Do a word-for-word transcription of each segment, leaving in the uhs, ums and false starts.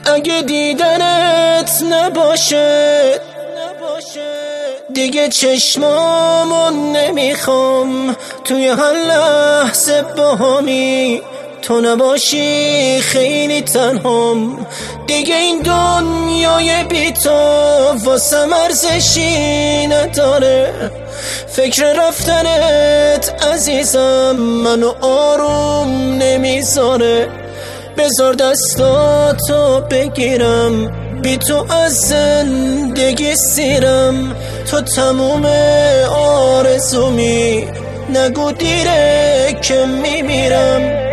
اگه دیدنت نباشه دیگه چشمامو نمیخوام، توی هر لحظه باهمی تو نباشی خیلی تنهام. دیگه این دنیای بی تو واسم ارزشی نداره. فکر رفتنت عزیزم منو آروم نمیذاره. بذار دستاتو بگیرم، بی تو از زندگی سیرم. تو تموم آرزومی، نگو دیره که میمیرم.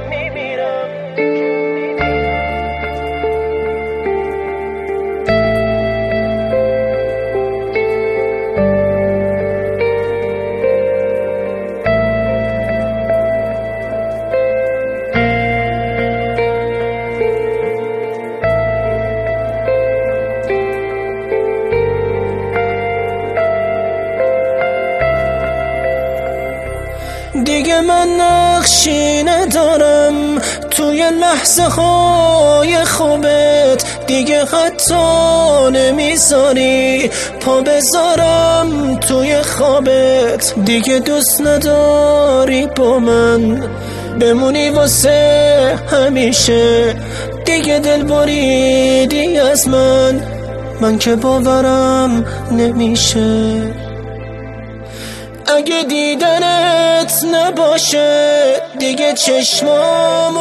دیگه من نقشی ندارم توی لحظه های خوبت، دیگه حتی نمیذاری پا بذارم توی خوابت. دیگه دوست نداری با من بمونی واسه همیشه، دیگه دل بریدی از من، من که باورم نمیشه. اگه دیدنت نباشه دیگه چشمامو